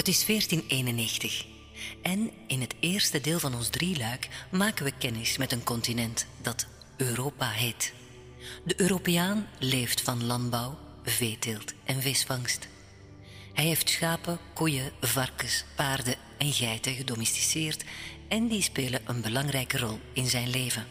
Het is 1491 en in het eerste deel van ons drieluik maken we kennis met een continent dat Europa heet. De Europeaan leeft van landbouw, veeteelt en visvangst. Hij heeft schapen, koeien, varkens, paarden en geiten gedomesticeerd en die spelen een belangrijke rol in zijn leven.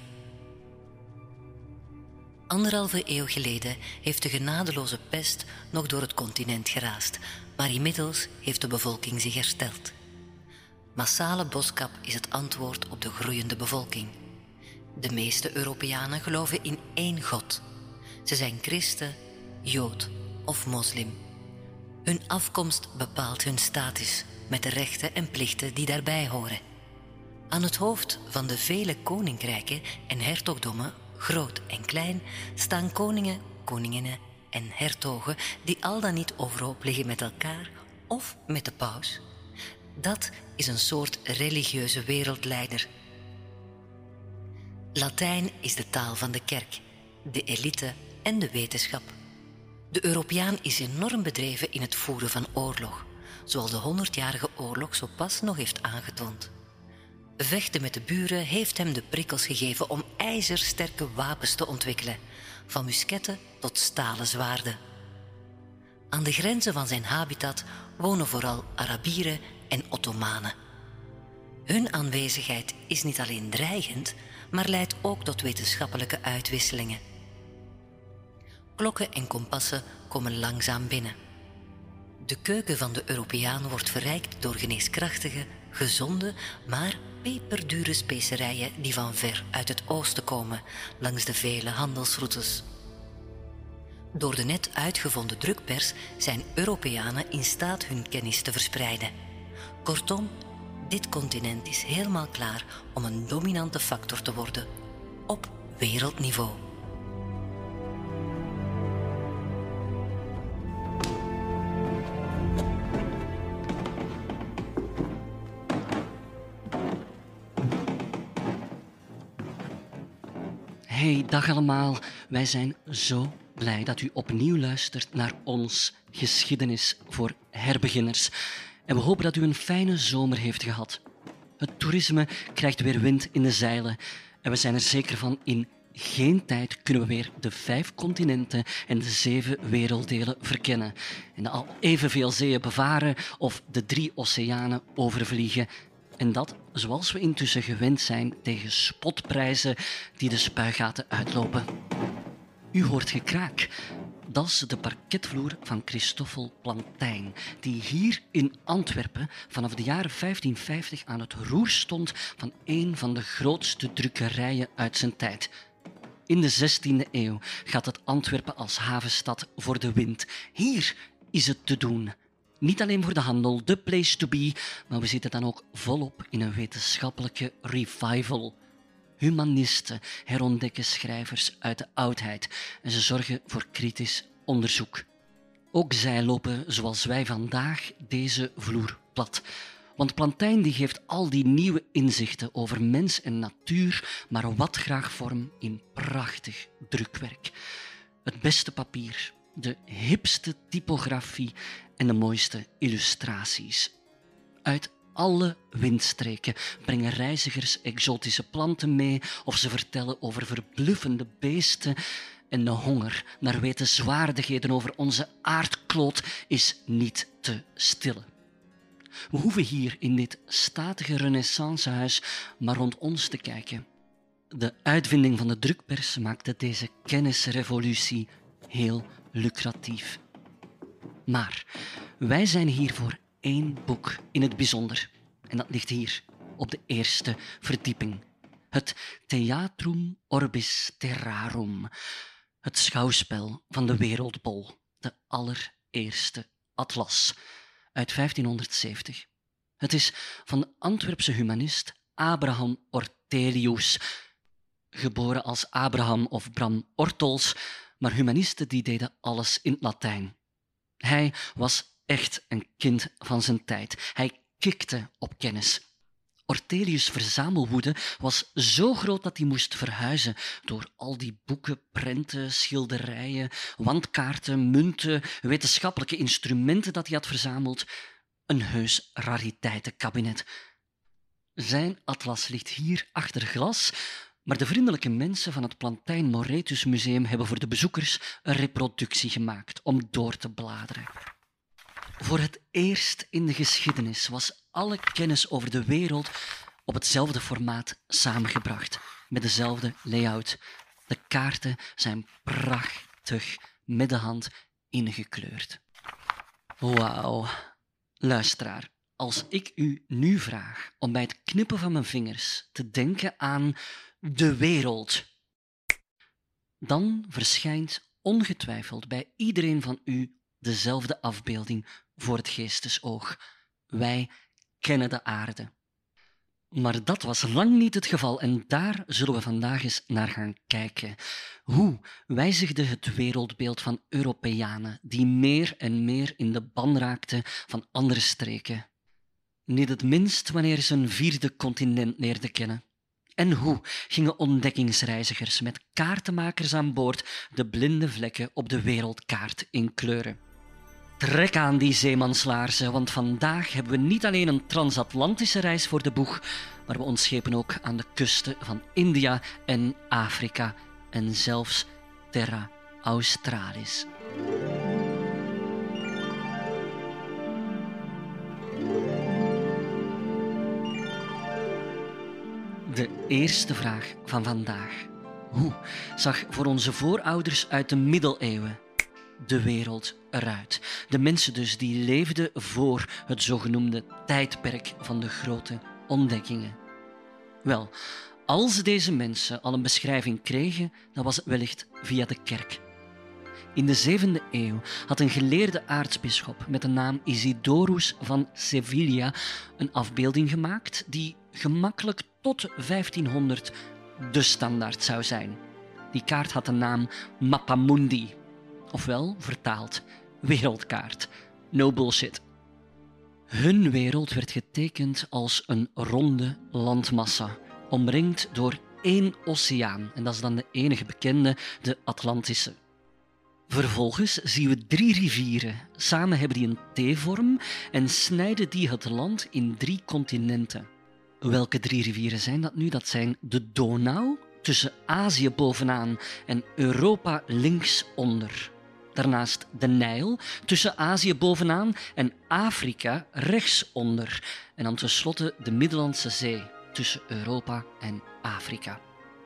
1,5 eeuw geleden heeft de genadeloze pest nog door het continent geraasd, maar inmiddels heeft de bevolking zich hersteld. Massale boskap is het antwoord op de groeiende bevolking. De meeste Europeanen geloven in één God. Ze zijn christen, jood of moslim. Hun afkomst bepaalt hun status met de rechten en plichten die daarbij horen. Aan het hoofd van de vele koninkrijken en hertogdommen, groot en klein, staan koningen, koninginnen en hertogen die al dan niet overhoop liggen met elkaar of met de paus. Dat is een soort religieuze wereldleider. Latijn is de taal van de kerk, de elite en de wetenschap. De Europeaan is enorm bedreven in het voeren van oorlog, zoals de 100-jarige oorlog zo pas nog heeft aangetoond. Vechten met de buren heeft hem de prikkels gegeven om ijzersterke wapens te ontwikkelen, van musketten tot stalen zwaarden. Aan de grenzen van zijn habitat wonen vooral Arabieren en Ottomanen. Hun aanwezigheid is niet alleen dreigend, maar leidt ook tot wetenschappelijke uitwisselingen. Klokken en kompassen komen langzaam binnen. De keuken van de Europeaan wordt verrijkt door geneeskrachtige, gezonde, maar peperdure specerijen die van ver uit het oosten komen, langs de vele handelsroutes. Door de net uitgevonden drukpers zijn Europeanen in staat hun kennis te verspreiden. Kortom, dit continent is helemaal klaar om een dominante factor te worden op wereldniveau. Hey, dag allemaal. Wij zijn zo blij dat u opnieuw luistert naar ons Geschiedenis voor herbeginners. En we hopen dat u een fijne zomer heeft gehad. Het toerisme krijgt weer wind in de zeilen. En we zijn er zeker van, in geen tijd kunnen we weer de 5 continenten en de 7 werelddelen verkennen. En al evenveel zeeën bevaren of de 3 oceanen overvliegen. En dat, zoals we intussen gewend zijn, tegen spotprijzen die de spuigaten uitlopen. U hoort gekraak. Dat is de parketvloer van Christoffel Plantijn, die hier in Antwerpen vanaf de jaren 1550 aan het roer stond van een van de grootste drukkerijen uit zijn tijd. In de 16e eeuw gaat het Antwerpen als havenstad voor de wind. Hier is het te doen. Niet alleen voor de handel, de place to be, maar we zitten dan ook volop in een wetenschappelijke revival. Humanisten herontdekken schrijvers uit de oudheid en ze zorgen voor kritisch onderzoek. Ook zij lopen, zoals wij vandaag, deze vloer plat. Want Plantijn die geeft al die nieuwe inzichten over mens en natuur, maar wat graag vorm in prachtig drukwerk. Het beste papier, de hipste typografie en de mooiste illustraties. Uit alle windstreken brengen reizigers exotische planten mee of ze vertellen over verbluffende beesten en de honger naar wetenswaardigheden over onze aardkloot is niet te stillen. We hoeven hier in dit statige renaissancehuis maar rond ons te kijken. De uitvinding van de drukpers maakte deze kennisrevolutie heel lucratief. Maar wij zijn hier voor 1 boek in het bijzonder. En dat ligt hier, op de eerste verdieping. Het Theatrum Orbis Terrarum. Het schouwspel van de wereldbol. De allereerste atlas. Uit 1570. Het is van de Antwerpse humanist Abraham Ortelius. Geboren als Abraham of Bram Ortels, maar humanisten die deden alles in het Latijn. Hij was echt een kind van zijn tijd. Hij kikte op kennis. Ortelius' verzamelwoede was zo groot dat hij moest verhuizen door al die boeken, prenten, schilderijen, wandkaarten, munten, wetenschappelijke instrumenten dat hij had verzameld. een heus rariteitenkabinet. Zijn atlas ligt hier achter glas, maar de vriendelijke mensen van het Plantijn Moretus Museum hebben voor de bezoekers een reproductie gemaakt om door te bladeren. Voor het eerst in de geschiedenis was alle kennis over de wereld op hetzelfde formaat samengebracht, met dezelfde layout. De kaarten zijn prachtig met de hand ingekleurd. Wauw. Luisteraar, als ik u nu vraag om bij het knippen van mijn vingers te denken aan de wereld, dan verschijnt ongetwijfeld bij iedereen van u dezelfde afbeelding voor het geestesoog. Wij kennen de aarde. Maar dat was lang niet het geval en daar zullen we vandaag eens naar gaan kijken. Hoe wijzigde het wereldbeeld van Europeanen die meer en meer in de ban raakten van andere streken? Niet het minst wanneer ze een vierde continent leerden kennen. En hoe gingen ontdekkingsreizigers met kaartenmakers aan boord de blinde vlekken op de wereldkaart inkleuren? Trek aan die zeemanslaarzen, want vandaag hebben we niet alleen een transatlantische reis voor de boeg, maar we ontschepen ook aan de kusten van India en Afrika en zelfs Terra Australis. De eerste vraag van vandaag. Hoe zag voor onze voorouders uit de middeleeuwen de wereld eruit? De mensen dus die leefden voor het zogenoemde tijdperk van de grote ontdekkingen. Wel, als deze mensen al een beschrijving kregen, dan was het wellicht via de kerk. In de 7e eeuw had een geleerde aartsbisschop met de naam Isidorus van Sevilla een afbeelding gemaakt die gemakkelijk tot 1500 de standaard zou zijn. Die kaart had de naam Mappamundi, ofwel vertaald wereldkaart. No bullshit. Hun wereld werd getekend als een ronde landmassa, omringd door één oceaan, en dat is dan de enige bekende, de Atlantische. Vervolgens zien we 3 rivieren. Samen hebben die een T-vorm en snijden die het land in 3 continenten. Welke 3 rivieren zijn dat nu? Dat zijn de Donau, tussen Azië bovenaan en Europa linksonder. Daarnaast de Nijl, tussen Azië bovenaan en Afrika rechtsonder. En dan tenslotte de Middellandse Zee, tussen Europa en Afrika.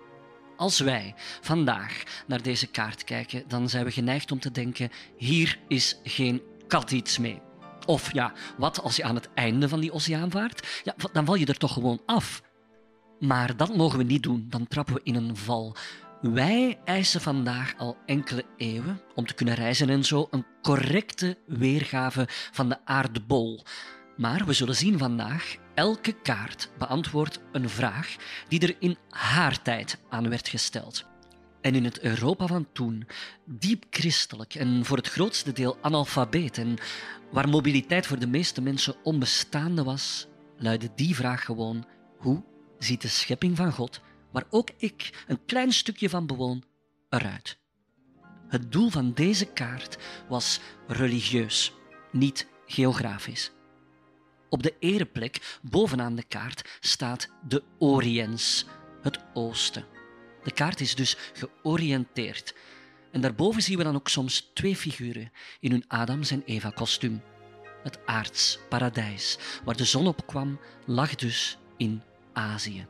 Als wij vandaag naar deze kaart kijken, dan zijn we geneigd om te denken: hier is geen kat iets mee. Of ja, wat als je aan het einde van die oceaan vaart? Ja, dan val je er toch gewoon af. Maar dat mogen we niet doen, dan trappen we in een val. Wij eisen vandaag al enkele eeuwen, om te kunnen reizen en zo, een correcte weergave van de aardbol. Maar we zullen zien vandaag, elke kaart beantwoordt een vraag die er in haar tijd aan werd gesteld. En in het Europa van toen, diep christelijk en voor het grootste deel analfabeet en waar mobiliteit voor de meeste mensen onbestaande was, luidde die vraag gewoon: hoe ziet de schepping van God, waar ook ik een klein stukje van bewoon, eruit? Het doel van deze kaart was religieus, niet geografisch. Op de ereplek bovenaan de kaart staat de Oriens, het oosten. De kaart is dus georiënteerd. En daarboven zien we dan ook soms 2 figuren in hun Adams- en Eva-kostuum. Het aards paradijs, waar de zon op kwam, lag dus in Azië.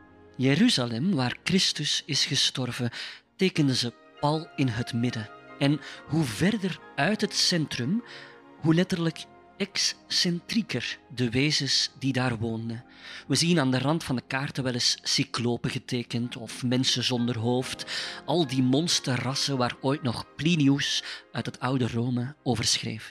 Jeruzalem, waar Christus is gestorven, tekenden ze pal in het midden. En hoe verder uit het centrum, hoe letterlijk excentrieker de wezens die daar woonden. We zien aan de rand van de kaarten wel eens cyclopen getekend of mensen zonder hoofd, al die monsterrassen waar ooit nog Plinius uit het oude Rome over schreef.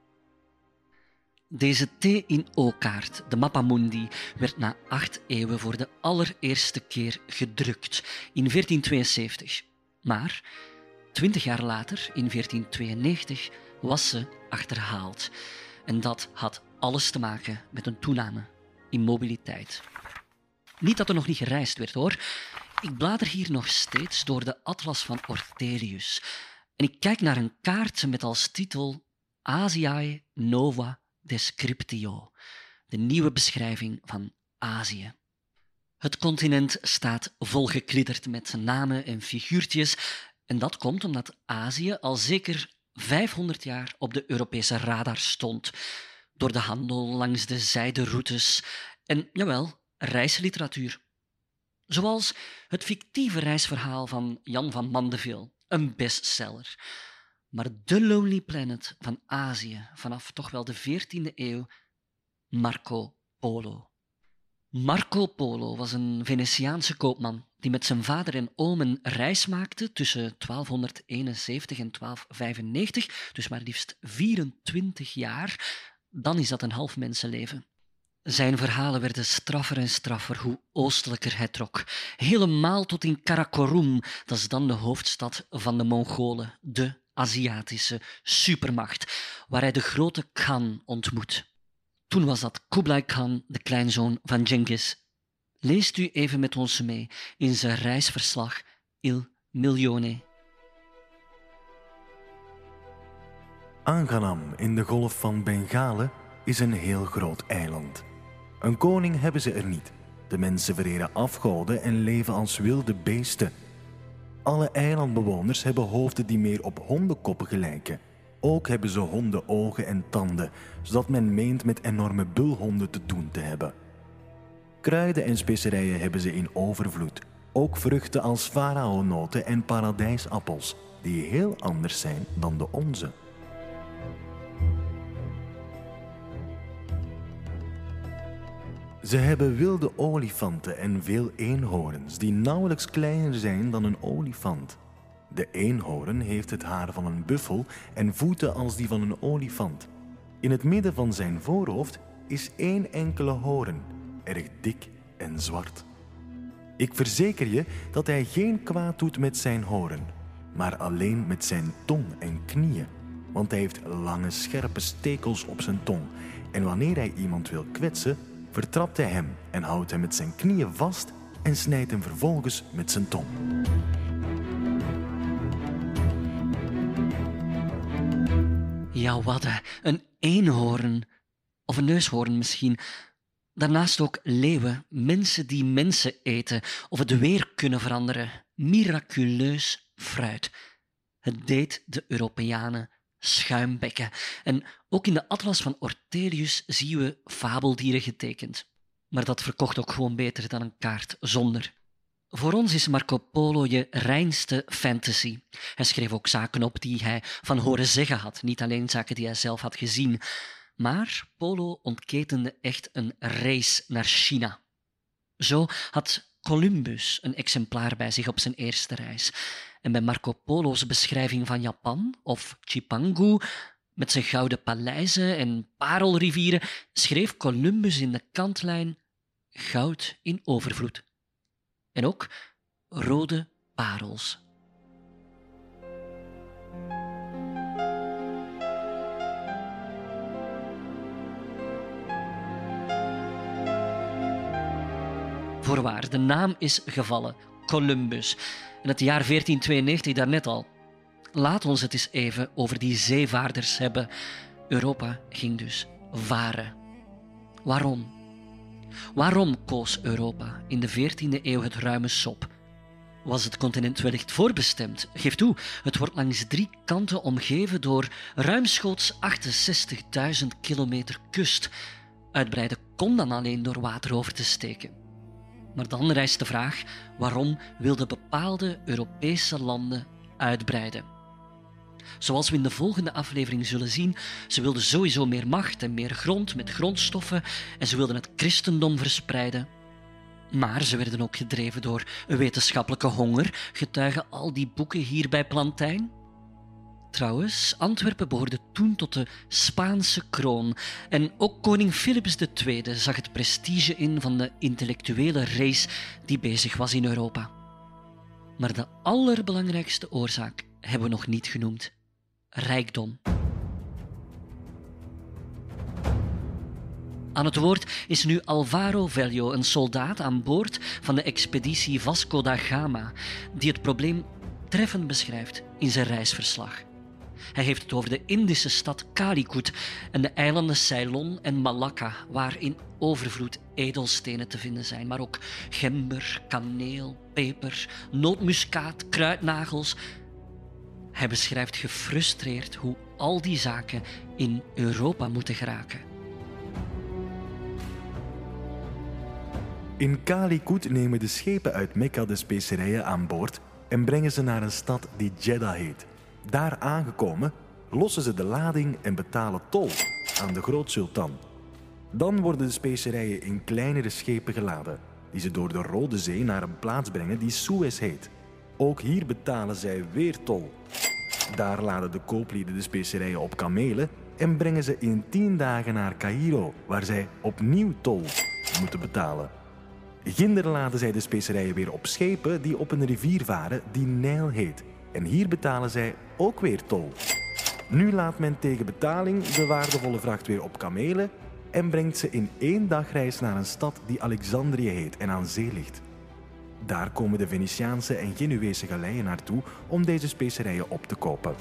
Deze T in O-kaart, de Mappamundi, werd na 8 eeuwen voor de allereerste keer gedrukt in 1472. Maar 20 jaar later, in 1492, was ze achterhaald. En dat had alles te maken met een toename in mobiliteit. Niet dat er nog niet gereisd werd, hoor. Ik blader hier nog steeds door de Atlas van Ortelius. En ik kijk naar een kaart met als titel Asiae Nova Descriptio, de nieuwe beschrijving van Azië. Het continent staat volgeklitterd met namen en figuurtjes en dat komt omdat Azië al zeker 500 jaar op de Europese radar stond. Door de handel langs de zijderoutes en, jawel, reisliteratuur. Zoals het fictieve reisverhaal van Jan van Mandeville, een bestseller. Maar de Lonely Planet van Azië vanaf toch wel de 14e eeuw, Marco Polo. Marco Polo was een Venetiaanse koopman die met zijn vader en oom een reis maakte tussen 1271 en 1295, dus maar liefst 24 jaar. Dan is dat een half mensenleven. Zijn verhalen werden straffer en straffer hoe oostelijker hij trok. Helemaal tot in Karakorum, dat is dan de hoofdstad van de Mongolen, de Aziatische supermacht, waar hij de grote Khan ontmoet. Toen was dat Kublai Khan, de kleinzoon van Genghis. Leest u even met ons mee in zijn reisverslag Il Milione. Anganam in de golf van Bengalen is een heel groot eiland. Een koning hebben ze er niet. De mensen vereren afgoden en leven als wilde beesten. Alle eilandbewoners hebben hoofden die meer op hondenkoppen gelijken. Ook hebben ze hondenogen en tanden, zodat men meent met enorme bulhonden te doen te hebben. Kruiden en specerijen hebben ze in overvloed. Ook vruchten als faraonoten en paradijsappels, die heel anders zijn dan de onze. Ze hebben wilde olifanten en veel eenhoorns die nauwelijks kleiner zijn dan een olifant. De eenhoorn heeft het haar van een buffel en voeten als die van een olifant. In het midden van zijn voorhoofd is één enkele hoorn, erg dik en zwart. Ik verzeker je dat hij geen kwaad doet met zijn hoorn, maar alleen met zijn tong en knieën. Want hij heeft lange scherpe stekels op zijn tong en wanneer hij iemand wil kwetsen, vertrapt hij hem en houdt hem met zijn knieën vast en snijdt hem vervolgens met zijn tong. Ja, wadde, een eenhoorn. Of een neushoorn misschien. Daarnaast ook leeuwen, mensen die mensen eten of het weer kunnen veranderen. Miraculeus fruit. Het deed de Europeanen schuimbekken. En ook in de atlas van Ortelius zien we fabeldieren getekend. Maar dat verkocht ook gewoon beter dan een kaart zonder. Voor ons is Marco Polo je reinste fantasy. Hij schreef ook zaken op die hij van horen zeggen had, niet alleen zaken die hij zelf had gezien. Maar Polo ontketende echt een race naar China. Zo had Columbus een exemplaar bij zich op zijn eerste reis. En bij Marco Polo's beschrijving van Japan, of Chipangu, met zijn gouden paleizen en parelrivieren, schreef Columbus in de kantlijn goud in overvloed. En ook rode parels. Voorwaar, de naam is gevallen, Columbus. En het jaar 1492 daarnet al. Laat ons het eens even over die zeevaarders hebben. Europa ging dus varen. Waarom? Waarom koos Europa in de 14e eeuw het ruime sop? Was het continent wellicht voorbestemd? Geef toe, het wordt langs 3 kanten omgeven door ruimschoots 68.000 kilometer kust. Uitbreiden kon dan alleen door water over te steken. Maar dan rijst de vraag, waarom wilden bepaalde Europese landen uitbreiden? Zoals we in de volgende aflevering zullen zien, ze wilden sowieso meer macht en meer grond met grondstoffen en ze wilden het christendom verspreiden. Maar ze werden ook gedreven door een wetenschappelijke honger, getuigen al die boeken hier bij Plantijn. Trouwens, Antwerpen behoorde toen tot de Spaanse kroon en ook koning Philips II zag het prestige in van de intellectuele race die bezig was in Europa. Maar de allerbelangrijkste oorzaak hebben we nog niet genoemd. Rijkdom. Aan het woord is nu Alvaro Velho, een soldaat aan boord van de expeditie Vasco da Gama, die het probleem treffend beschrijft in zijn reisverslag. Hij heeft het over de Indische stad Calicut en de eilanden Ceylon en Malacca, waar in overvloed edelstenen te vinden zijn, maar ook gember, kaneel, peper, nootmuskaat, kruidnagels. Hij beschrijft gefrustreerd hoe al die zaken in Europa moeten geraken. In Calicut nemen de schepen uit Mekka de specerijen aan boord en brengen ze naar een stad die Jeddah heet. Daar aangekomen lossen ze de lading en betalen tol aan de grootsultan. Dan worden de specerijen in kleinere schepen geladen, die ze door de Rode Zee naar een plaats brengen die Suez heet. Ook hier betalen zij weer tol. Daar laden de kooplieden de specerijen op kamelen en brengen ze in 10 dagen naar Caïro, waar zij opnieuw tol moeten betalen. Ginder laden zij de specerijen weer op schepen die op een rivier varen die Nijl heet. En hier betalen zij ook weer tol. Nu laat men tegen betaling de waardevolle vracht weer op kamelen en brengt ze in 1 dagreis naar een stad die Alexandrië heet en aan zee ligt. Daar komen de Venetiaanse en Genuese galeien naartoe om deze specerijen op te kopen.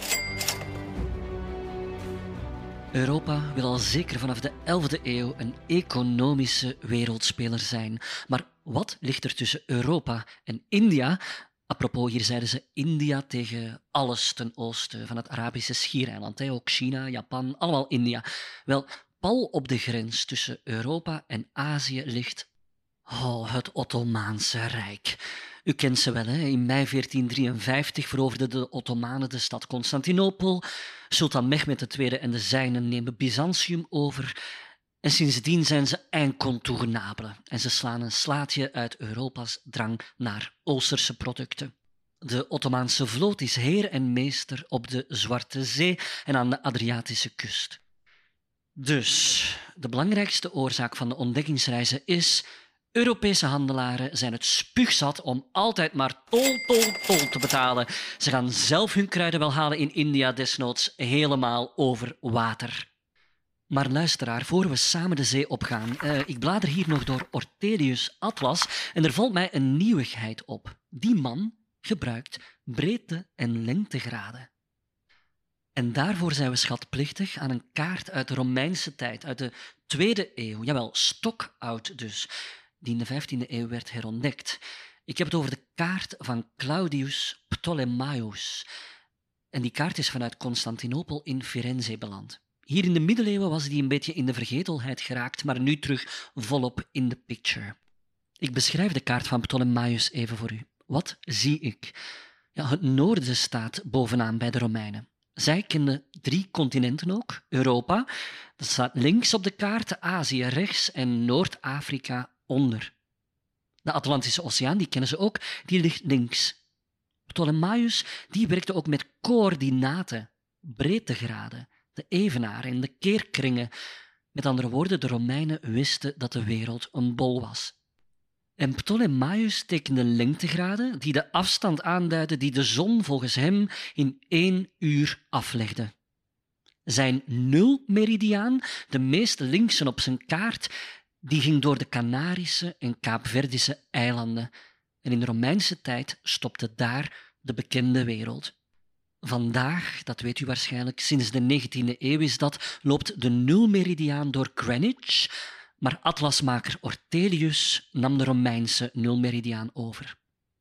Europa wil al zeker vanaf de 11e eeuw een economische wereldspeler zijn. Maar wat ligt er tussen Europa en India? Apropos, hier zeiden ze India tegen alles ten oosten van het Arabische schiereiland. Ook China, Japan, allemaal India. Wel, pal op de grens tussen Europa en Azië ligt het Ottomaanse Rijk. U kent ze wel, hè? In mei 1453 veroverden de Ottomanen de stad Constantinopel. Sultan Mehmed II en de zijnen nemen Byzantium over. En sindsdien zijn ze incontournabele. En ze slaan een slaatje uit Europa's drang naar Oosterse producten. De Ottomaanse vloot is heer en meester op de Zwarte Zee en aan de Adriatische kust. Dus, de belangrijkste oorzaak van de ontdekkingsreizen is: Europese handelaren zijn het spuugzat om altijd maar tol te betalen. Ze gaan zelf hun kruiden wel halen in India, desnoods helemaal over water. Maar luisteraar, voor we samen de zee opgaan, ik blader hier nog door Ortelius' Atlas en er valt mij een nieuwigheid op. Die man gebruikt breedte- en lengtegraden. En daarvoor zijn we schatplichtig aan een kaart uit de Romeinse tijd, uit de 2e eeuw, jawel, stokoud dus, die in de 15e eeuw werd herontdekt. Ik heb het over de kaart van Claudius Ptolemaios. En die kaart is vanuit Constantinopel in Firenze beland. Hier in de middeleeuwen was die een beetje in de vergetelheid geraakt, maar nu terug volop in de picture. Ik beschrijf de kaart van Ptolemaios even voor u. Wat zie ik? Ja, het noorden staat bovenaan bij de Romeinen. Zij kenden 3 continenten ook. Europa, dat staat links op de kaart, Azië rechts en Noord-Afrika onder. De Atlantische Oceaan, die kennen ze ook, die ligt links. Ptolemaios, die werkte ook met coördinaten, breedtegraden, de evenaren en de keerkringen. Met andere woorden, de Romeinen wisten dat de wereld een bol was. En Ptolemaios tekende lengtegraden die de afstand aanduiden die de zon volgens hem in 1 uur aflegde. Zijn nulmeridiaan, de meest linkse op zijn kaart, die ging door de Canarische en Kaapverdische eilanden. En in de Romeinse tijd stopte daar de bekende wereld. Vandaag, dat weet u waarschijnlijk, sinds de 19e eeuw is dat, loopt de nulmeridiaan door Greenwich, maar atlasmaker Ortelius nam de Romeinse nulmeridiaan over.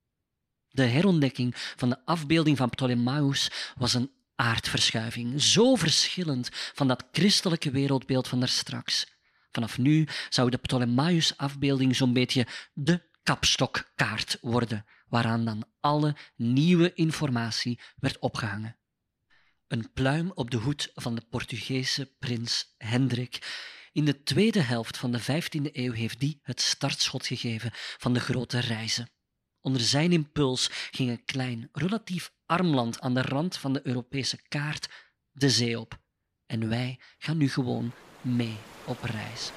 De herontdekking van de afbeelding van Ptolemaios was een aardverschuiving, zo verschillend van dat christelijke wereldbeeld van daarstraks. Vanaf nu zou de Ptolemaios-afbeelding zo'n beetje de kapstokkaart worden, waaraan dan alle nieuwe informatie werd opgehangen. Een pluim op de hoed van de Portugese prins Hendrik. In de tweede helft van de 15e eeuw heeft die het startschot gegeven van de grote reizen. Onder zijn impuls ging een klein, relatief arm land aan de rand van de Europese kaart de zee op. En wij gaan nu gewoon mee op reis.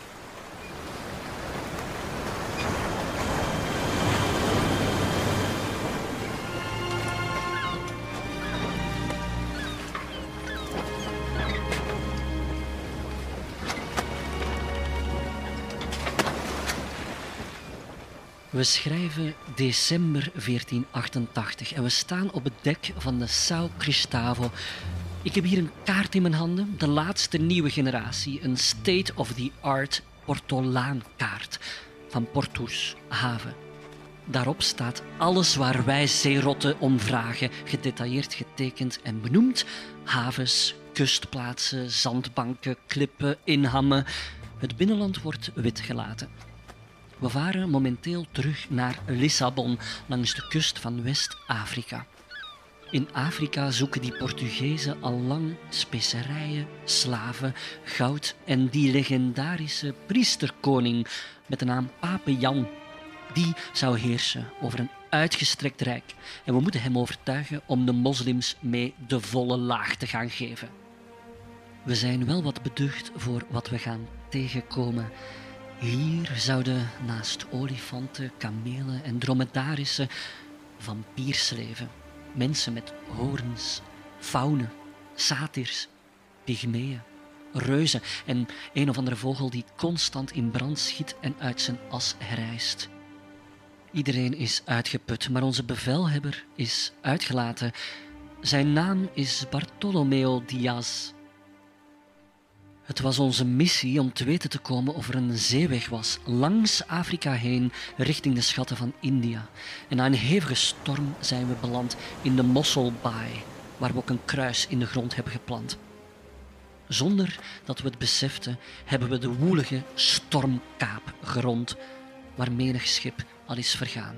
We schrijven december 1488 en we staan op het dek van de São Cristóvão Ik heb hier een kaart in mijn handen, de laatste nieuwe generatie, een state-of-the-art portolaankaart van Portoes haven. Daarop staat alles waar wij zeerotten om vragen, gedetailleerd getekend en benoemd. Havens, kustplaatsen, zandbanken, klippen, inhammen. Het binnenland wordt wit gelaten. We varen momenteel terug naar Lissabon, langs de kust van West-Afrika. In Afrika zoeken die Portugezen al lang specerijen, slaven, goud en die legendarische priesterkoning met de naam Pape Jan. Die zou heersen over een uitgestrekt rijk en we moeten hem overtuigen om de moslims mee de volle laag te gaan geven. We zijn wel wat beducht voor wat we gaan tegenkomen. Hier zouden naast olifanten, kamelen en dromedarissen vampiers leven. Mensen met hoorns, faunen, satirs, pygmeeën, reuzen en een of andere vogel die constant in brand schiet en uit zijn as herrijst. Iedereen is uitgeput, maar onze bevelhebber is uitgelaten. Zijn naam is Bartolomeo Diaz. Het was onze missie om te weten te komen of er een zeeweg was, langs Afrika heen, richting de schatten van India. En na een hevige storm zijn we beland in de Mossel Bay, waar we ook een kruis in de grond hebben geplant. Zonder dat we het beseften, hebben we de woelige Stormkaap gerond, waar menig schip al is vergaan.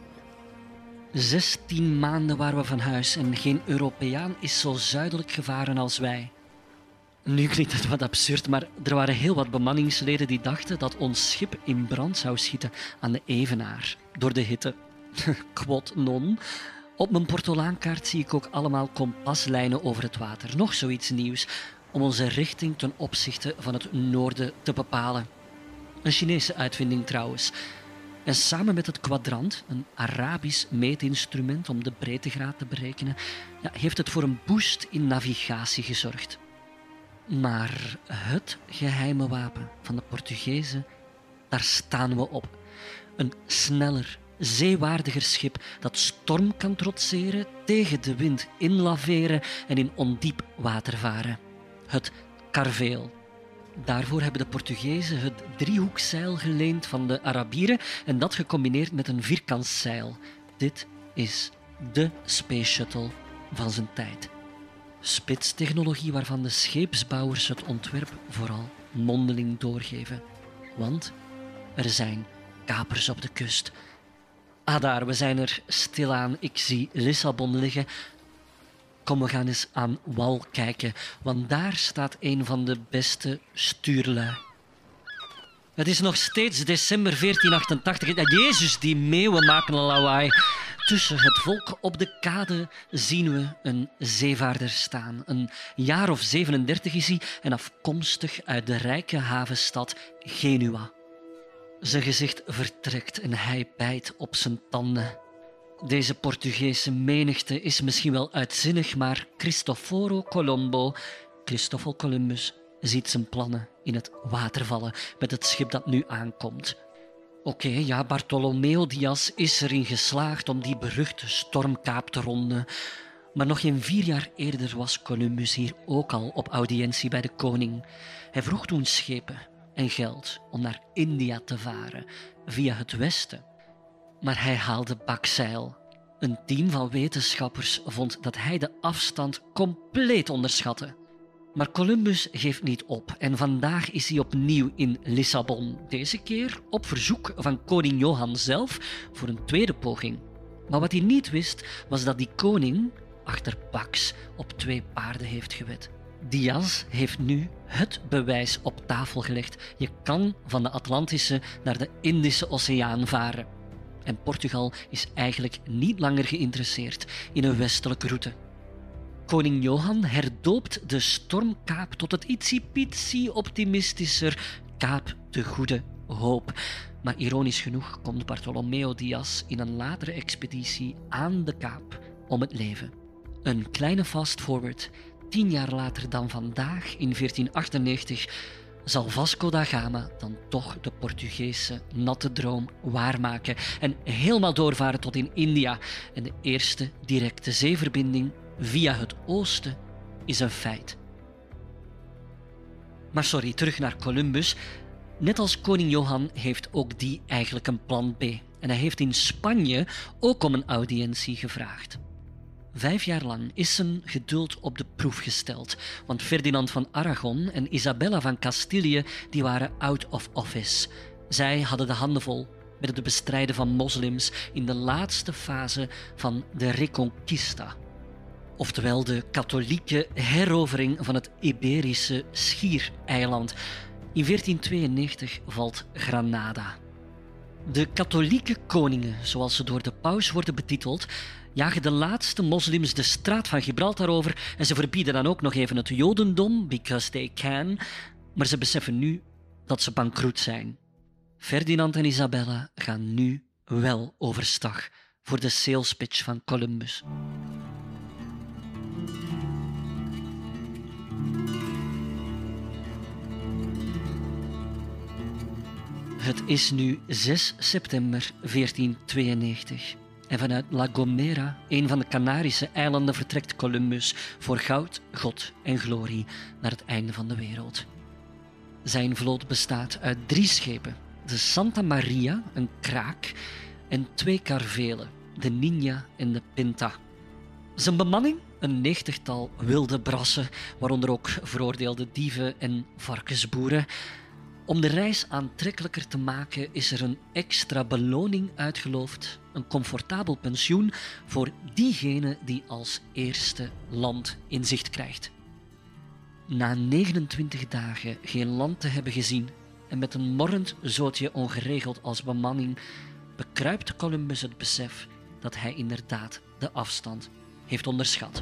16 maanden waren we van huis en geen Europeaan is zo zuidelijk gevaren als wij. Nu klinkt het wat absurd, maar er waren heel wat bemanningsleden die dachten dat ons schip in brand zou schieten aan de Evenaar, door de hitte. Quod non. Op mijn portolaankaart zie ik ook allemaal kompaslijnen over het water. Nog zoiets nieuws, om onze richting ten opzichte van het noorden te bepalen. Een Chinese uitvinding trouwens. En samen met het kwadrant, een Arabisch meetinstrument om de breedtegraad te berekenen, heeft het voor een boost in navigatie gezorgd. Maar het geheime wapen van de Portugezen, daar staan we op. Een sneller, zeewaardiger schip dat storm kan trotseren, tegen de wind inlaveren en in ondiep water varen. Het Carveel. Daarvoor hebben de Portugezen het driehoekzeil geleend van de Arabieren en dat gecombineerd met een vierkantszeil. Dit is de Space Shuttle van zijn tijd. Spitstechnologie waarvan de scheepsbouwers het ontwerp vooral mondeling doorgeven. Want er zijn kapers op de kust. Ah, daar, we zijn er stilaan. Ik zie Lissabon liggen. Kom, we gaan eens aan wal kijken, want daar staat een van de beste stuurlui. Het is nog steeds december 1488. Jezus, die meeuwen maken een lawaai. Tussen het volk op de kade zien we een zeevaarder staan. Een jaar of 37 is hij en afkomstig uit de rijke havenstad Genua. Zijn gezicht vertrekt en hij bijt op zijn tanden. Deze Portugese menigte is misschien wel uitzinnig, maar Cristoforo Colombo, Christoffel Columbus, ziet zijn plannen in het water vallen met het schip dat nu aankomt. Oké, Bartolomeo Diaz is erin geslaagd om die beruchte stormkaap te ronden. Maar nog geen 4 jaar eerder was Columbus hier ook al op audiëntie bij de koning. Hij vroeg toen schepen en geld om naar India te varen, via het westen. Maar hij haalde bakzeil. Een team van wetenschappers vond dat hij de afstand compleet onderschatte. Maar Columbus geeft niet op en vandaag is hij opnieuw in Lissabon. Deze keer op verzoek van koning Johan zelf voor een tweede poging. Maar wat hij niet wist, was dat die koning achterbaks op 2 paarden heeft gewed. Diaz heeft nu het bewijs op tafel gelegd. Je kan van de Atlantische naar de Indische Oceaan varen. En Portugal is eigenlijk niet langer geïnteresseerd in een westelijke route. Koning Johan herdoopt de stormkaap tot het ietsiepietsie optimistischer Kaap de Goede Hoop. Maar ironisch genoeg komt Bartolomeo Diaz in een latere expeditie aan de kaap om het leven. Een kleine fast-forward, 10 jaar later dan vandaag, in 1498, zal Vasco da Gama dan toch de Portugese natte droom waarmaken en helemaal doorvaren tot in India en de eerste directe zeeverbinding via het oosten is een feit. Maar sorry, terug naar Columbus. Net als koning Johan heeft ook die eigenlijk een plan B. En hij heeft in Spanje ook om een audiëntie gevraagd. 5 jaar lang is zijn geduld op de proef gesteld, want Ferdinand van Aragon en Isabella van Castilië die waren out of office. Zij hadden de handen vol met het bestrijden van moslims in de laatste fase van de Reconquista. Oftewel de katholieke herovering van het Iberische schiereiland. In 1492 valt Granada. De katholieke koningen, zoals ze door de paus worden betiteld, jagen de laatste moslims de straat van Gibraltar over en ze verbieden dan ook nog even het jodendom, because they can, maar ze beseffen nu dat ze bankroet zijn. Ferdinand en Isabella gaan nu wel overstag voor de sales pitch van Columbus. Het is nu 6 september 1492 en vanuit La Gomera, een van de Canarische eilanden, vertrekt Columbus voor goud, god en glorie naar het einde van de wereld. Zijn vloot bestaat uit 3 schepen, de Santa Maria, een kraak, en 2 karvelen, de Niña en de Pinta. Zijn bemanning? Een 90-tal wilde brassen, waaronder ook veroordeelde dieven en varkensboeren. Om de reis aantrekkelijker te maken is er een extra beloning uitgeloofd, een comfortabel pensioen voor diegene die als eerste land in zicht krijgt. Na 29 dagen geen land te hebben gezien en met een morrend zootje ongeregeld als bemanning, bekruipt Columbus het besef dat hij inderdaad de afstand heeft onderschat.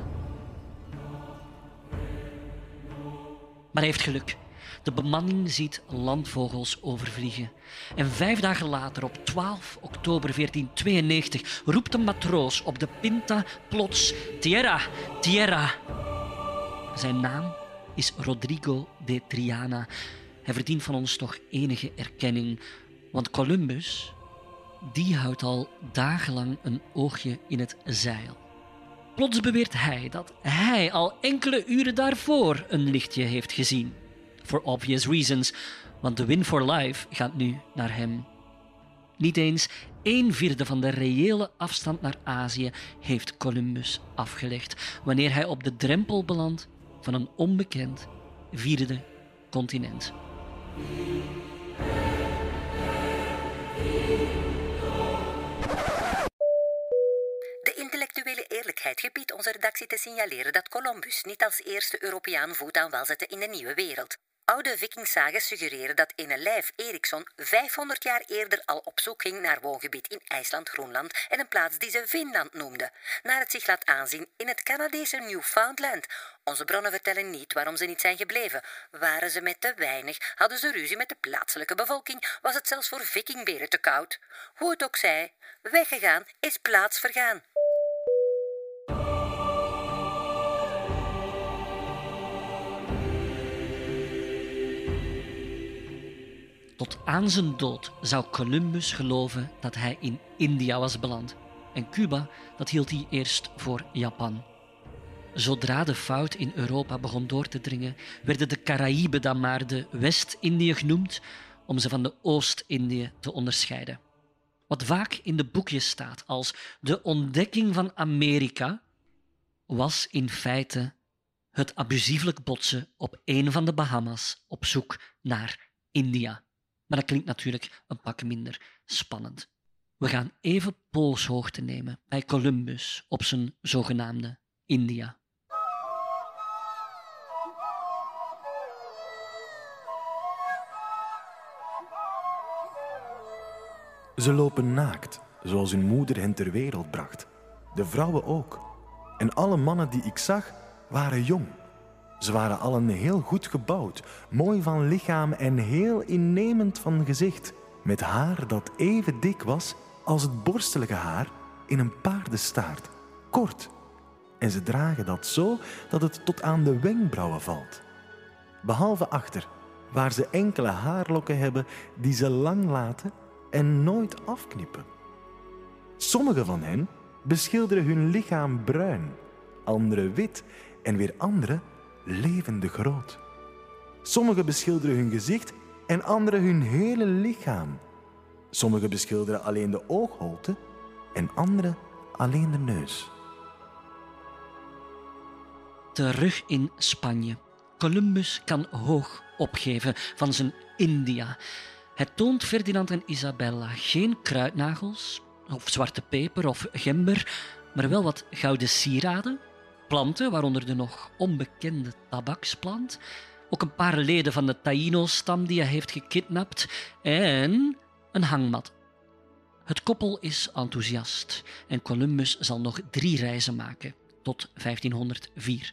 Maar hij heeft geluk. De bemanning ziet landvogels overvliegen. En 5 dagen later, op 12 oktober 1492, roept een matroos op de Pinta plots: Tierra, tierra. Zijn naam is Rodrigo de Triana. Hij verdient van ons toch enige erkenning, want Columbus, die houdt al dagenlang een oogje in het zeil. Plots beweert hij dat hij al enkele uren daarvoor een lichtje heeft gezien. For obvious reasons, want de win for life gaat nu naar hem. Niet eens 1/4 van de reële afstand naar Azië heeft Columbus afgelegd, wanneer hij op de drempel belandt van een onbekend 4e continent. De intellectuele eerlijkheid gebiedt onze redactie te signaleren dat Columbus niet als eerste Europeaan voet aan wal zette in de nieuwe wereld. Oude vikingsagen suggereren dat ene Leif Erikson 500 jaar eerder al op zoek ging naar woongebied in IJsland, Groenland en een plaats die ze Finland noemden, naar het zich laat aanzien in het Canadese Newfoundland. Onze bronnen vertellen niet waarom ze niet zijn gebleven. Waren ze met te weinig? Hadden ze ruzie met de plaatselijke bevolking? Was het zelfs voor vikingberen te koud? Hoe het ook zij, weggegaan is plaats vergaan. Tot aan zijn dood zou Columbus geloven dat hij in India was beland. En Cuba, dat hield hij eerst voor Japan. Zodra de fout in Europa begon door te dringen, werden de Caraïben dan maar de West-Indië genoemd, om ze van de Oost-Indië te onderscheiden. Wat vaak in de boekjes staat als de ontdekking van Amerika, was in feite het abusievelijk botsen op een van de Bahamas op zoek naar India. Maar dat klinkt natuurlijk een pak minder spannend. We gaan even polshoogte nemen bij Columbus op zijn zogenaamde India. Ze lopen naakt, zoals hun moeder hen ter wereld bracht. De vrouwen ook. En alle mannen die ik zag, waren jong. Ze waren allen heel goed gebouwd, mooi van lichaam en heel innemend van gezicht, met haar dat even dik was als het borstelige haar in een paardenstaart, kort. En ze dragen dat zo dat het tot aan de wenkbrauwen valt. Behalve achter, waar ze enkele haarlokken hebben die ze lang laten en nooit afknippen. Sommige van hen beschilderen hun lichaam bruin, andere wit en weer andere levendig rood. Sommigen beschilderen hun gezicht en anderen hun hele lichaam. Sommigen beschilderen alleen de oogholte en anderen alleen de neus. Terug in Spanje. Columbus kan hoog opgeven van zijn India. Hij toont Ferdinand en Isabella geen kruidnagels, of zwarte peper of gember, maar wel wat gouden sieraden, planten, waaronder de nog onbekende tabaksplant, ook een paar leden van de Taíno-stam die hij heeft gekidnapt en een hangmat. Het koppel is enthousiast en Columbus zal nog 3 reizen maken, tot 1504.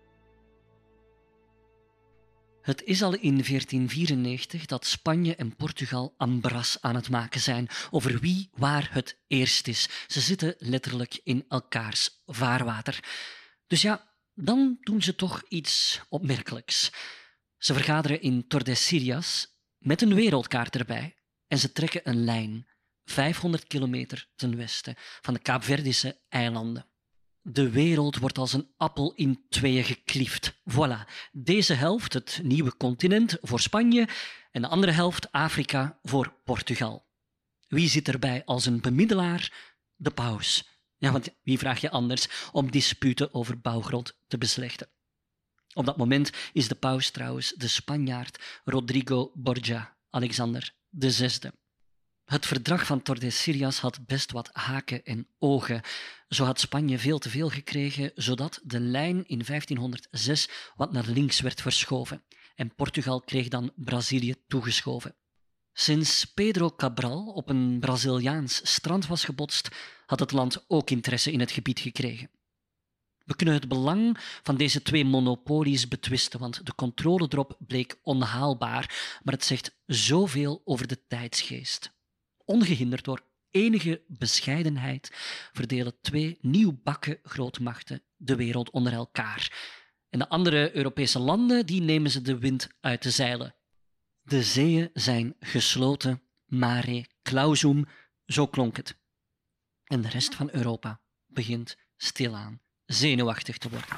Het is al in 1494 dat Spanje en Portugal ambras aan het maken zijn over wie waar het eerst is. Ze zitten letterlijk in elkaars vaarwater. Dus ja, dan doen ze toch iets opmerkelijks. Ze vergaderen in Tordesillas met een wereldkaart erbij en ze trekken een lijn 500 kilometer ten westen van de Kaapverdische eilanden. De wereld wordt als een appel in tweeën gekliefd. Voilà, deze helft, het nieuwe continent, voor Spanje en de andere helft, Afrika, voor Portugal. Wie zit erbij als een bemiddelaar? De paus. Ja, want wie vraag je anders om disputen over bouwgrond te beslechten? Op dat moment is de paus trouwens de Spanjaard Rodrigo Borgia, Alexander VI. Het verdrag van Tordesillas had best wat haken en ogen. Zo had Spanje veel te veel gekregen, zodat de lijn in 1506 wat naar links werd verschoven. En Portugal kreeg dan Brazilië toegeschoven. Sinds Pedro Cabral op een Braziliaans strand was gebotst, had het land ook interesse in het gebied gekregen. We kunnen het belang van deze 2 monopolies betwisten, want de controle erop bleek onhaalbaar, maar het zegt zoveel over de tijdsgeest. Ongehinderd door enige bescheidenheid verdelen 2 nieuwbakken grootmachten de wereld onder elkaar. En de andere Europese landen die nemen ze de wind uit de zeilen. De zeeën zijn gesloten, mare clausum, zo klonk het. En de rest van Europa begint stilaan zenuwachtig te worden.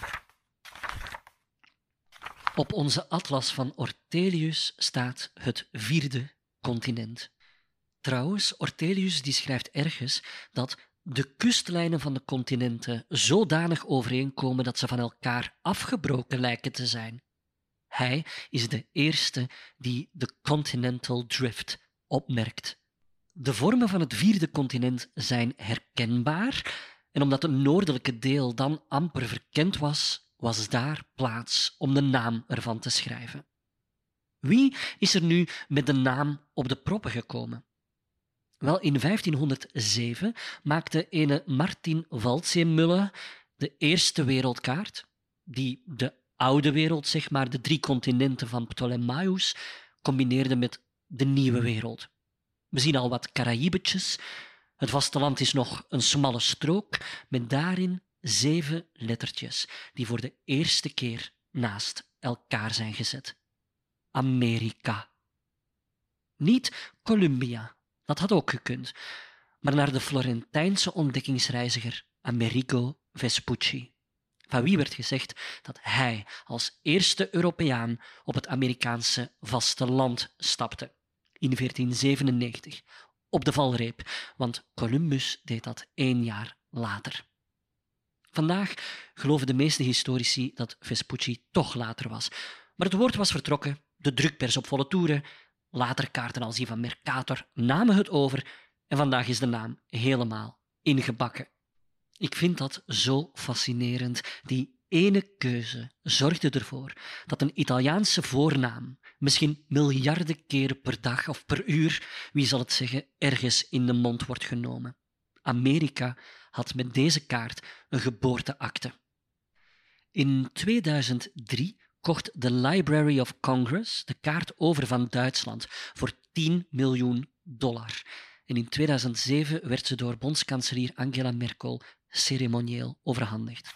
Op onze atlas van Ortelius staat het 4e continent. Trouwens, Ortelius die schrijft ergens dat de kustlijnen van de continenten zodanig overeenkomen dat ze van elkaar afgebroken lijken te zijn. Hij is de eerste die de continental drift opmerkt. De vormen van het 4e continent zijn herkenbaar en omdat het noordelijke deel dan amper verkend was, was daar plaats om de naam ervan te schrijven. Wie is er nu met de naam op de proppen gekomen? Wel, in 1507 maakte ene Martin Waldseemüller de eerste wereldkaart, die de oude wereld, zeg maar, de 3 continenten van Ptolemaios, combineerde met de nieuwe wereld. We zien al wat Caraïbetjes. Het vasteland is nog een smalle strook met daarin 7 lettertjes die voor de eerste keer naast elkaar zijn gezet. Amerika. Niet Columbia. Dat had ook gekund, maar naar de Florentijnse ontdekkingsreiziger Amerigo Vespucci, van wie werd gezegd dat hij als eerste Europeaan op het Amerikaanse vasteland stapte, in 1497, op de valreep, want Columbus deed dat 1 jaar later. Vandaag geloven de meeste historici dat Vespucci toch later was, maar het woord was vertrokken, de drukpers op volle toeren, later kaarten als die van Mercator namen het over en vandaag is de naam helemaal ingebakken. Ik vind dat zo fascinerend. Die ene keuze zorgde ervoor dat een Italiaanse voornaam misschien miljarden keren per dag of per uur, wie zal het zeggen, ergens in de mond wordt genomen. Amerika had met deze kaart een geboorteakte. In 2003 kocht de Library of Congress de kaart over van Duitsland voor $10 miljoen. En in 2007 werd ze door bondskanselier Angela Merkel ceremonieel overhandigd.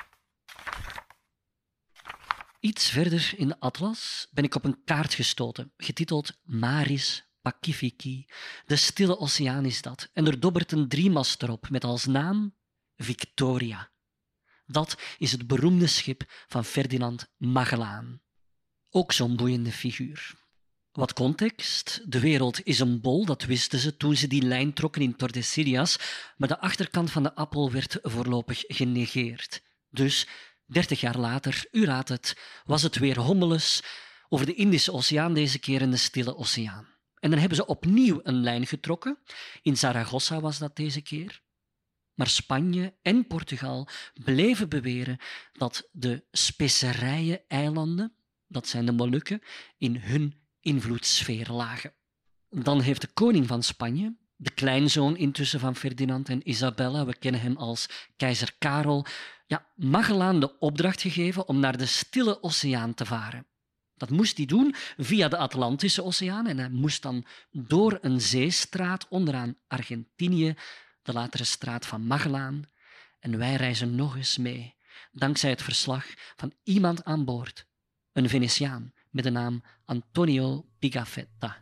Iets verder in de atlas ben ik op een kaart gestoten, getiteld Maris Pacifici. De Stille Oceaan is dat. En er dobbert een 3-mast erop met als naam Victoria. Dat is het beroemde schip van Ferdinand Magellaan. Ook zo'n boeiende figuur. Wat context. De wereld is een bol, dat wisten ze toen ze die lijn trokken in Tordesillas, maar de achterkant van de appel werd voorlopig genegeerd. Dus, 30 jaar later, u raadt het, was het weer hommeles over de Indische Oceaan, deze keer in de Stille Oceaan. En dan hebben ze opnieuw een lijn getrokken. In Zaragoza was dat deze keer. Maar Spanje en Portugal bleven beweren dat de specerijen-eilanden, dat zijn de Molukken, in hun invloedssfeer lagen. Dan heeft de koning van Spanje, de kleinzoon intussen van Ferdinand en Isabella, we kennen hem als keizer Karel, Magellaan de opdracht gegeven om naar de Stille Oceaan te varen. Dat moest hij doen via de Atlantische Oceaan en hij moest dan door een zeestraat onderaan Argentinië, de latere straat van Magellaan. En wij reizen nog eens mee, dankzij het verslag van iemand aan boord, een Venetiaan met de naam Antonio Pigafetta.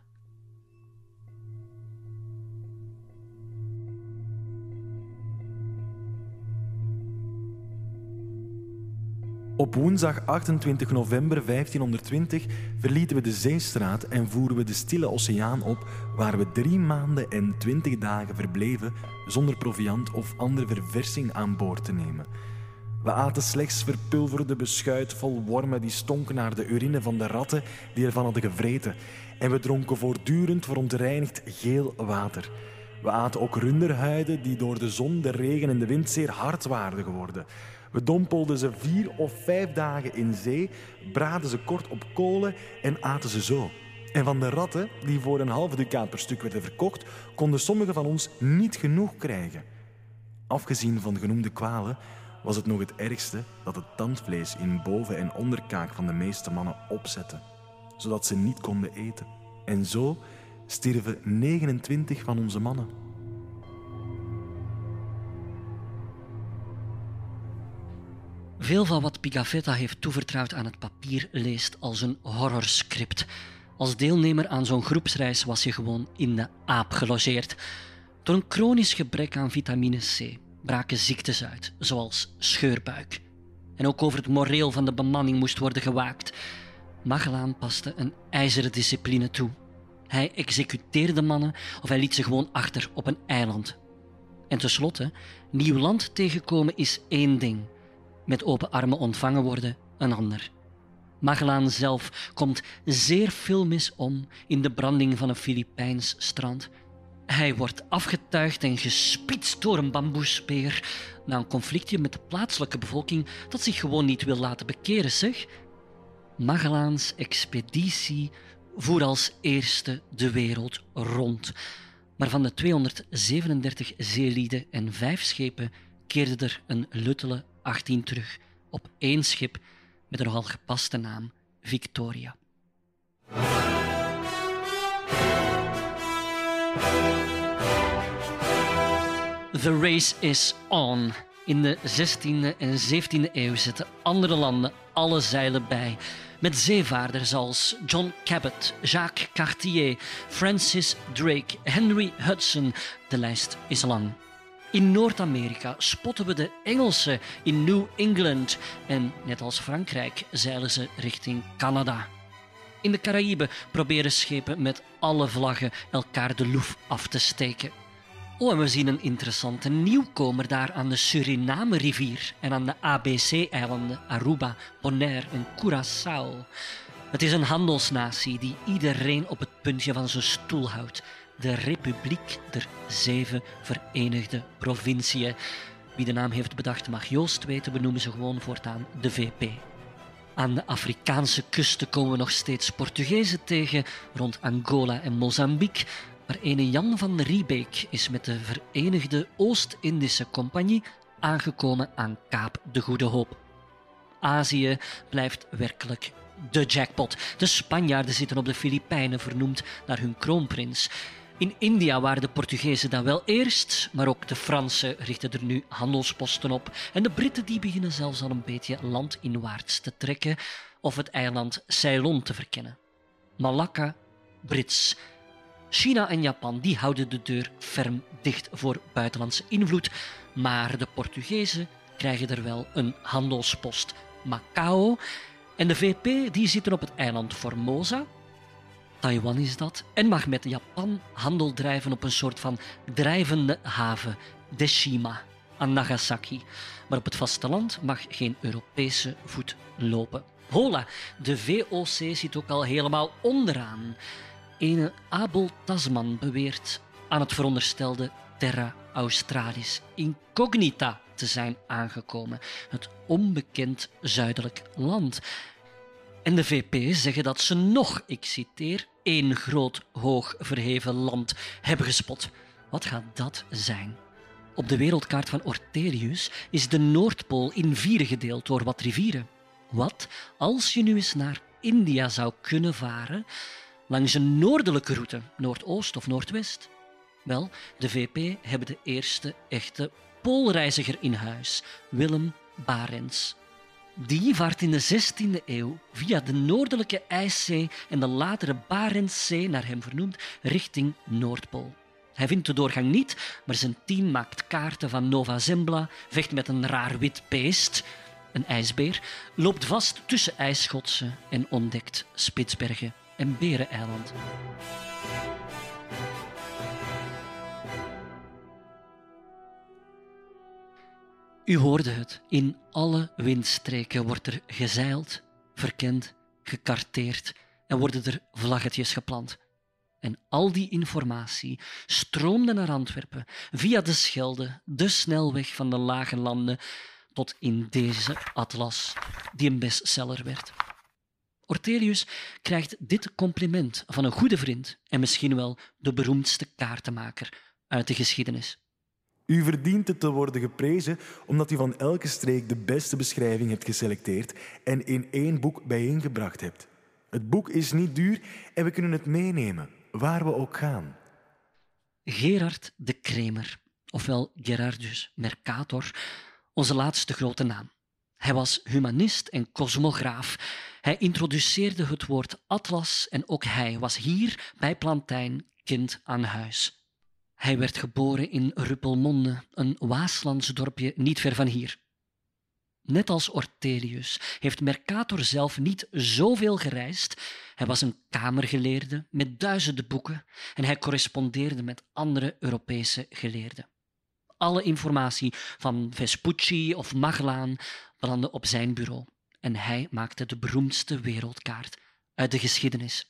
Op woensdag 28 november 1520 verlieten we de Zeestraat en voeren we de Stille Oceaan op, waar we 3 maanden en 20 dagen verbleven zonder proviand of andere verversing aan boord te nemen. We aten slechts verpulverde beschuit vol wormen die stonken naar de urine van de ratten die ervan hadden gevreten. En we dronken voortdurend verontreinigd geel water. We aten ook runderhuiden die door de zon, de regen en de wind zeer hard waren geworden. We dompelden ze 4 of 5 dagen in zee, braadden ze kort op kolen en aten ze zo. En van de ratten, die voor een halve ducaat per stuk werden verkocht, konden sommigen van ons niet genoeg krijgen. Afgezien van genoemde kwalen was het nog het ergste dat het tandvlees in boven- en onderkaak van de meeste mannen opzette, zodat ze niet konden eten. En zo stierven 29 van onze mannen. Veel van wat Pigafetta heeft toevertrouwd aan het papier leest als een horrorscript. Als deelnemer aan zo'n groepsreis was je gewoon in de aap gelogeerd. Door een chronisch gebrek aan vitamine C braken ziektes uit, zoals scheurbuik. En ook over het moreel van de bemanning moest worden gewaakt. Magellaan paste een ijzeren discipline toe. Hij executeerde mannen of hij liet ze gewoon achter op een eiland. En tenslotte, nieuw land tegenkomen is één ding. Met open armen ontvangen worden een ander. Magellaan zelf komt zeer filmisch om in de branding van een Filipijns strand. Hij wordt afgetuigd en gespitst door een bamboespeer na een conflictje met de plaatselijke bevolking dat zich gewoon niet wil laten bekeren, zeg. Magellaans expeditie voer als eerste de wereld rond. Maar van de 237 zeelieden en 5 schepen keerde er een luttele 18 terug op 1 schip met een nogal gepaste naam, Victoria. The race is on. In de 16e en 17e eeuw zetten andere landen alle zeilen bij. Met zeevaarders als John Cabot, Jacques Cartier, Francis Drake, Henry Hudson. De lijst is lang. In Noord-Amerika spotten we de Engelsen in New England en net als Frankrijk zeilen ze richting Canada. In de Caraïben proberen schepen met alle vlaggen elkaar de loef af te steken. Oh, en we zien een interessante nieuwkomer daar aan de Suriname-rivier en aan de ABC-eilanden Aruba, Bonaire en Curaçao. Het is een handelsnatie die iedereen op het puntje van zijn stoel houdt. De Republiek der 7 Verenigde Provinciën. Wie de naam heeft bedacht mag Joost weten, we noemen ze gewoon voortaan de VP. Aan de Afrikaanse kusten komen we nog steeds Portugezen tegen, rond Angola en Mozambique. Maar ene Jan van Riebeek is met de Verenigde Oost-Indische Compagnie aangekomen aan Kaap de Goede Hoop. Azië blijft werkelijk de jackpot. De Spanjaarden zitten op de Filipijnen, vernoemd naar hun kroonprins. In India waren de Portugezen dan wel eerst, maar ook de Fransen richten er nu handelsposten op. En de Britten die beginnen zelfs al een beetje landinwaarts te trekken of het eiland Ceylon te verkennen. Malakka, Brits. China en Japan die houden de deur ferm dicht voor buitenlandse invloed, maar de Portugezen krijgen krijgen er wel een handelspost Macao. En de VP die zitten op het eiland Formosa. Taiwan is dat. En mag met Japan handel drijven op een soort van drijvende haven, Deshima, aan Nagasaki. Maar op het vasteland mag geen Europese voet lopen. Hola, de VOC zit ook al helemaal onderaan. Ene Abel Tasman beweert aan het veronderstelde Terra Australis Incognita te zijn aangekomen, het onbekend zuidelijk land. En de VP zeggen dat ze nog, ik citeer, één groot hoog verheven land hebben gespot. Wat gaat dat zijn? Op de wereldkaart van Ortelius is de Noordpool in 4 gedeeld door wat rivieren. Wat als je nu eens naar India zou kunnen varen langs een noordelijke route, noordoost of noordwest? Wel, de VP hebben de eerste echte poolreiziger in huis, Willem Barents. Die vaart in de 16e eeuw via de noordelijke IJszee en de latere Barentszee, naar hem vernoemd, richting Noordpool. Hij vindt de doorgang niet, maar zijn team maakt kaarten van Nova Zembla, vecht met een raar wit beest, een ijsbeer, loopt vast tussen ijsschotsen en ontdekt Spitsbergen en Bereneiland. U hoorde het, in alle windstreken wordt er gezeild, verkend, gekarteerd en worden er vlaggetjes geplant. En al die informatie stroomde naar Antwerpen via de Schelde, de snelweg van de lage landen, tot in deze atlas, die een bestseller werd. Ortelius krijgt dit compliment van een goede vriend en misschien wel de beroemdste kaartenmaker uit de geschiedenis. U verdient het te worden geprezen omdat u van elke streek de beste beschrijving hebt geselecteerd en in 1 boek bijeengebracht hebt. Het boek is niet duur en we kunnen het meenemen, waar we ook gaan. Gerard de Kremer, ofwel Gerardus Mercator, onze laatste grote naam. Hij was humanist en cosmograaf. Hij introduceerde het woord atlas en ook hij was hier bij Plantijn kind aan huis. Hij werd geboren in Ruppelmonde, een Waaslands dorpje niet ver van hier. Net als Ortelius heeft Mercator zelf niet zoveel gereisd. Hij was een kamergeleerde met duizenden boeken en hij correspondeerde met andere Europese geleerden. Alle informatie van Vespucci of Magellaan belandde op zijn bureau en hij maakte de beroemdste wereldkaart uit de geschiedenis.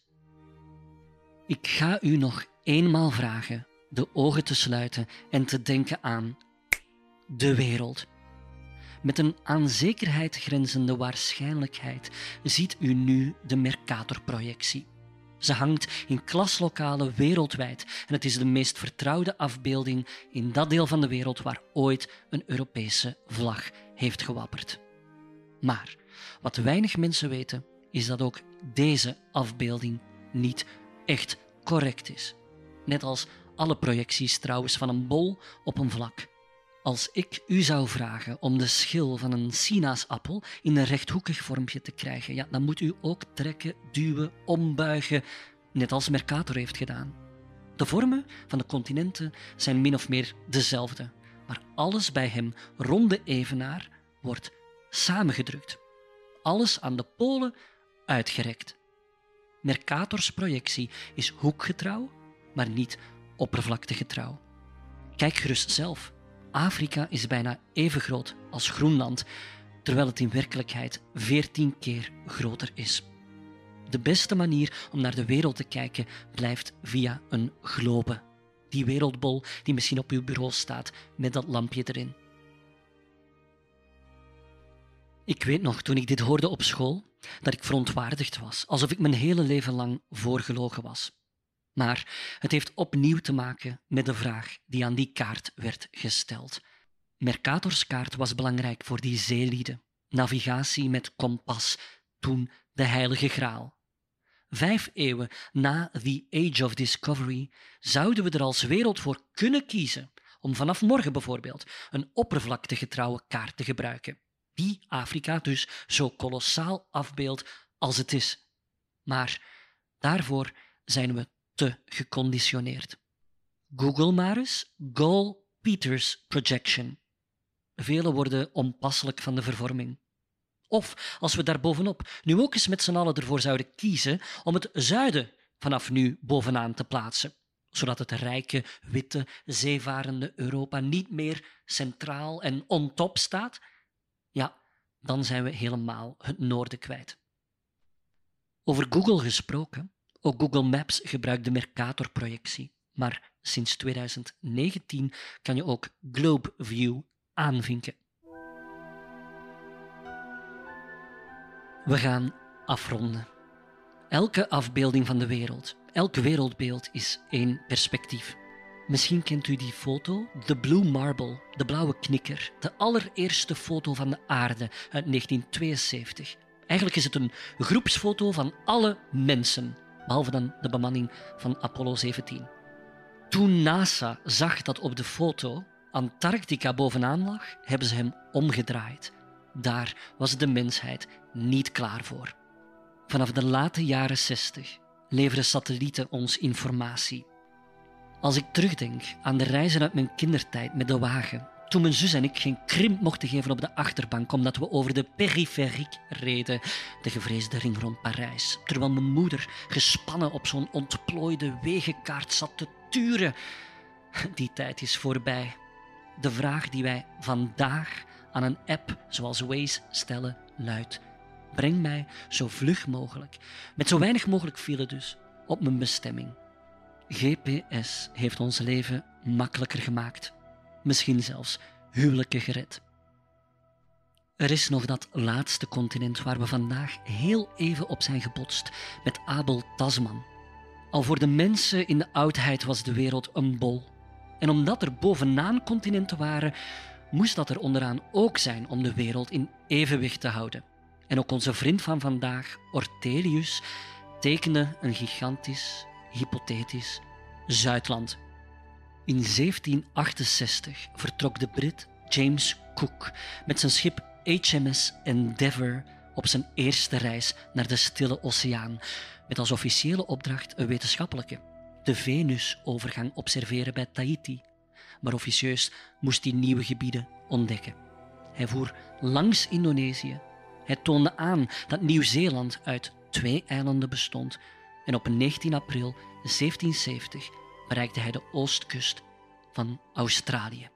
Ik ga u nog eenmaal vragen de ogen te sluiten en te denken aan de wereld. Met een aan zekerheid grenzende waarschijnlijkheid ziet u nu de Mercator-projectie. Ze hangt in klaslokalen wereldwijd en het is de meest vertrouwde afbeelding in dat deel van de wereld waar ooit een Europese vlag heeft gewapperd. Maar wat weinig mensen weten, is dat ook deze afbeelding niet echt correct is. Net als alle projecties trouwens van een bol op een vlak. Als ik u zou vragen om de schil van een sinaasappel in een rechthoekig vormpje te krijgen, ja, dan moet u ook trekken, duwen, ombuigen, net als Mercator heeft gedaan. De vormen van de continenten zijn min of meer dezelfde, maar alles bij hem rond de evenaar wordt samengedrukt. Alles aan de polen uitgerekt. Mercators projectie is hoekgetrouw, maar niet oppervlaktegetrouw. Kijk gerust zelf. Afrika is bijna even groot als Groenland, terwijl het in werkelijkheid 14 keer groter is. De beste manier om naar de wereld te kijken blijft via een globe. Die wereldbol die misschien op uw bureau staat met dat lampje erin. Ik weet nog, toen ik dit hoorde op school, dat ik verontwaardigd was, alsof ik mijn hele leven lang voorgelogen was. Maar het heeft opnieuw te maken met de vraag die aan die kaart werd gesteld. Mercators kaart was belangrijk voor die zeelieden. Navigatie met kompas, toen de Heilige Graal. 5 eeuwen na The Age of Discovery zouden we er als wereld voor kunnen kiezen om vanaf morgen bijvoorbeeld een oppervlaktegetrouwe kaart te gebruiken, die Afrika dus zo kolossaal afbeeldt als het is. Maar daarvoor zijn we te geconditioneerd. Google maar eens Gaull-Peters projection. Velen worden onpasselijk van de vervorming. Of, als we daarbovenop nu ook eens met z'n allen ervoor zouden kiezen om het zuiden vanaf nu bovenaan te plaatsen, zodat het rijke, witte, zeevarende Europa niet meer centraal en on top staat, ja, dan zijn we helemaal het noorden kwijt. Over Google gesproken, ook Google Maps gebruikt de Mercator-projectie, maar sinds 2019 kan je ook Globe View aanvinken. We gaan afronden. Elke afbeelding van de wereld, elk wereldbeeld is één perspectief. Misschien kent u die foto, de Blue Marble, de blauwe knikker, de allereerste foto van de aarde uit 1972. Eigenlijk is het een groepsfoto van alle mensen, behalve dan de bemanning van Apollo 17. Toen NASA zag dat op de foto Antarctica bovenaan lag, hebben ze hem omgedraaid. Daar was de mensheid niet klaar voor. Vanaf de late jaren 60 leveren satellieten ons informatie. Als ik terugdenk aan de reizen uit mijn kindertijd met de wagen, toen mijn zus en ik geen krimp mochten geven op de achterbank omdat we over de périphérique reden, de gevreesde ring rond Parijs, terwijl mijn moeder gespannen op zo'n ontplooide wegenkaart zat te turen. Die tijd is voorbij. De vraag die wij vandaag aan een app zoals Waze stellen luidt: breng mij zo vlug mogelijk, met zo weinig mogelijk file dus, op mijn bestemming. GPS heeft ons leven makkelijker gemaakt. Misschien zelfs huwelijken gered. Er is nog dat laatste continent waar we vandaag heel even op zijn gebotst, met Abel Tasman. Al voor de mensen in de oudheid was de wereld een bol. En omdat er bovenaan continenten waren, moest dat er onderaan ook zijn om de wereld in evenwicht te houden. En ook onze vriend van vandaag, Ortelius, tekende een gigantisch, hypothetisch Zuidland. In 1768 vertrok de Brit James Cook met zijn schip HMS Endeavour op zijn eerste reis naar de Stille Oceaan, met als officiële opdracht een wetenschappelijke: de Venusovergang observeren bij Tahiti. Maar officieus moest hij nieuwe gebieden ontdekken. Hij voer langs Indonesië. Hij toonde aan dat Nieuw-Zeeland uit 2 eilanden bestond en op 19 april 1770 bereikte hij de oostkust van Australië.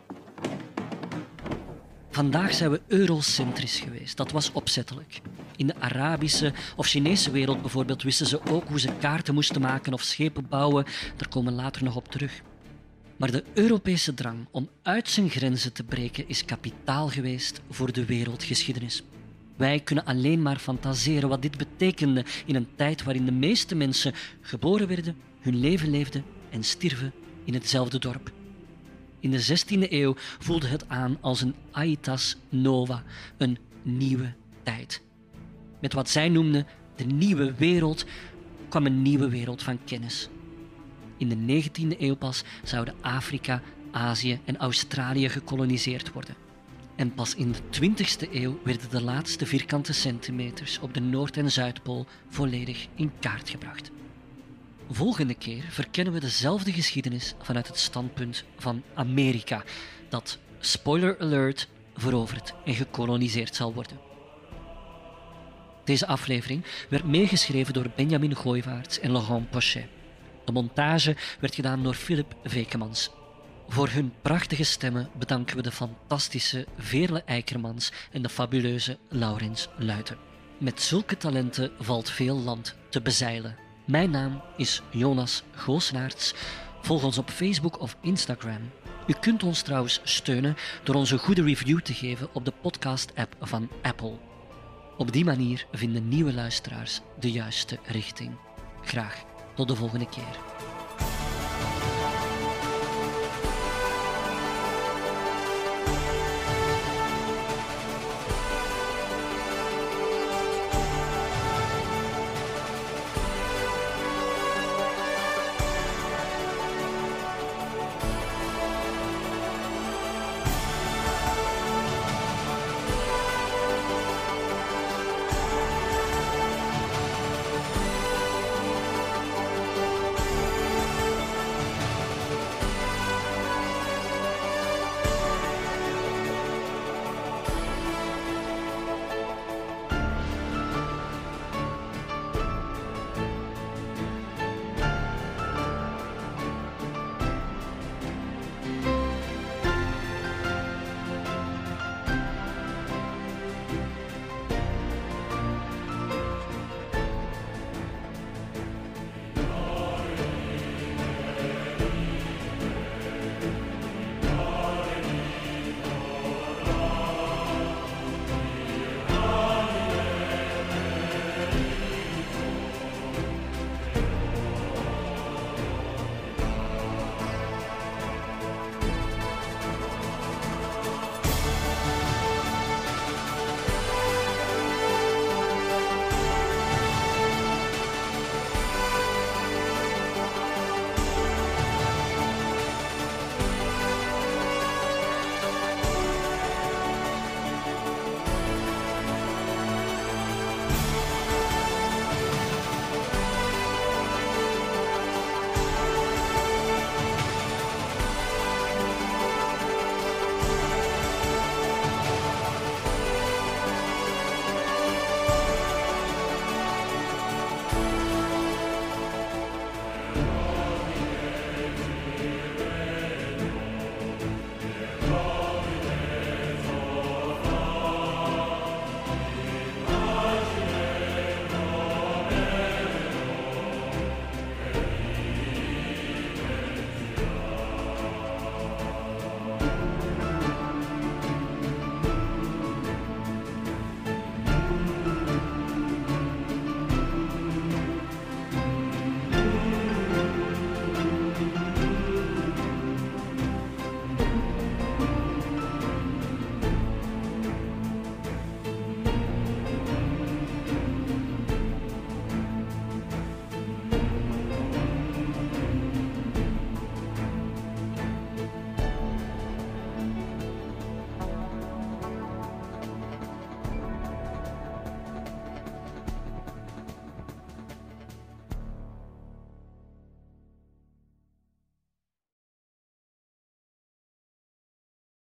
Vandaag zijn we eurocentrisch geweest. Dat was opzettelijk. In de Arabische of Chinese wereld bijvoorbeeld wisten ze ook hoe ze kaarten moesten maken of schepen bouwen. Daar komen we later nog op terug. Maar de Europese drang om uit zijn grenzen te breken is kapitaal geweest voor de wereldgeschiedenis. Wij kunnen alleen maar fantaseren wat dit betekende in een tijd waarin de meeste mensen geboren werden, hun leven leefden en stierven in hetzelfde dorp. In de 16e eeuw voelde het aan als een aetas nova, een nieuwe tijd. Met wat zij noemden de nieuwe wereld kwam een nieuwe wereld van kennis. In de 19e eeuw pas zouden Afrika, Azië en Australië gekoloniseerd worden. En pas in de 20e eeuw werden de laatste vierkante centimeters op de Noord- en Zuidpool volledig in kaart gebracht. Volgende keer verkennen we dezelfde geschiedenis vanuit het standpunt van Amerika, dat, spoiler alert, veroverd en gekoloniseerd zal worden. Deze aflevering werd meegeschreven door Benjamin Gooivaerts en Laurent Pochet. De montage werd gedaan door Philip Vekemans. Voor hun prachtige stemmen bedanken we de fantastische Veerle Eikermans en de fabuleuze Laurens Luiten. Met zulke talenten valt veel land te bezeilen. Mijn naam is Jonas Goosnaerts. Volg ons op Facebook of Instagram. U kunt ons trouwens steunen door ons een goede review te geven op de podcast-app van Apple. Op die manier vinden nieuwe luisteraars de juiste richting. Graag tot de volgende keer.